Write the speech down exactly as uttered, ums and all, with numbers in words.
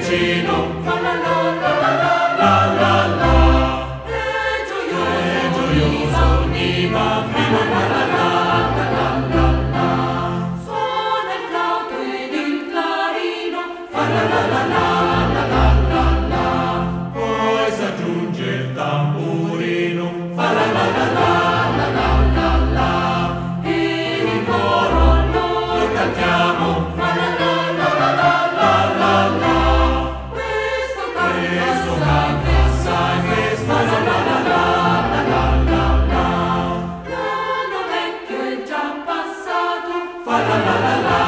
vicino, fa la la la la la la la, è gioioso, gioioso, viva, viva la la la la la la, suona il flauto ed il clarino, fa la la la la la la la la, poi s'aggiunge il tamburino, fa la la la la la la la la, e in coro noi cantiamo, fa la la la la la la la la, questo canto assai festoso, la la la la la la la, l'anno vecchio è già passato, fa la la la la